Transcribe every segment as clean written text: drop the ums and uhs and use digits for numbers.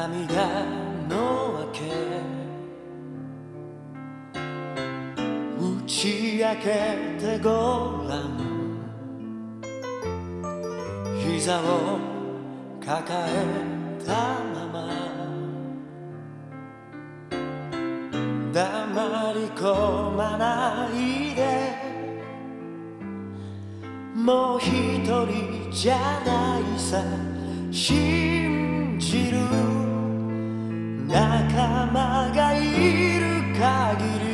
涙の明け打ち明けてごらん膝を抱えたまま黙り込まないでもう一人じゃないさ信じる仲間がいる限り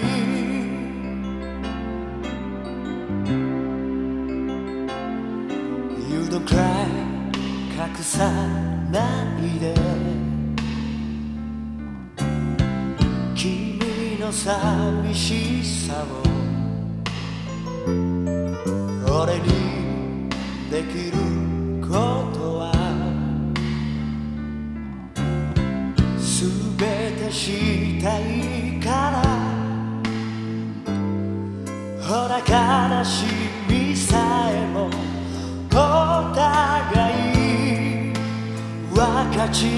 You don't cry 隠さないで君の寂しさを俺にできることは全てしたいからほら悲しみさえもお互い分かち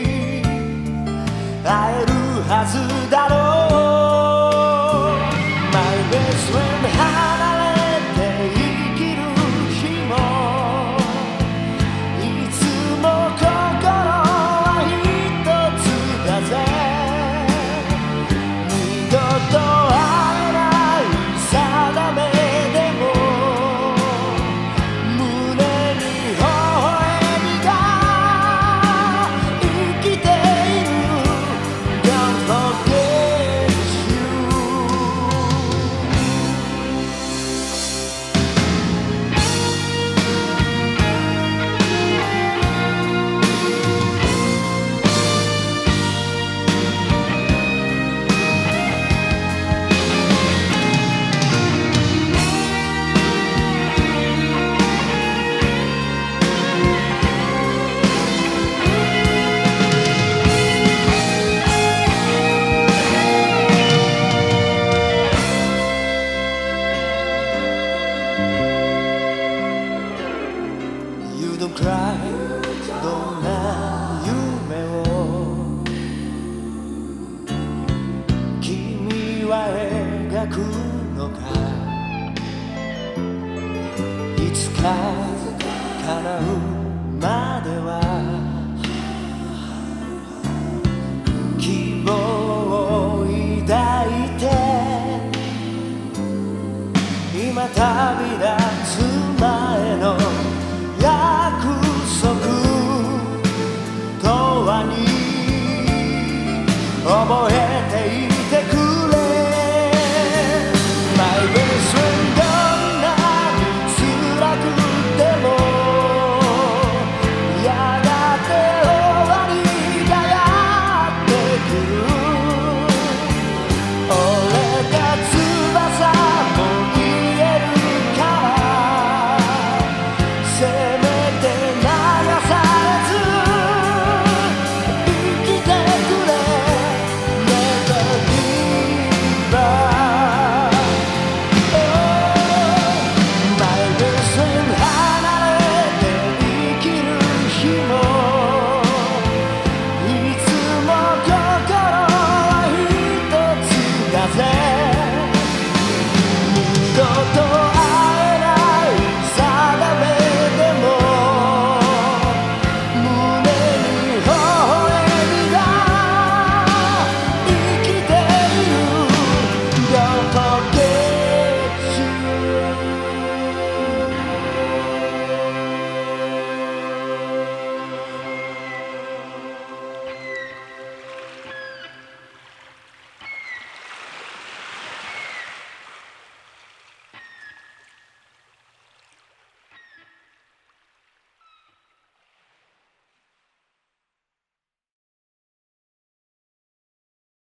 合えるはずだろう My best friend 離れて生きる日もいつも心は一つだぜ二度と会えない定めでも胸に微笑みが生きている Don't forget you You don't cry どんな夢を君は描くのかいつか叶うまでは希望を抱いて今旅立つ前の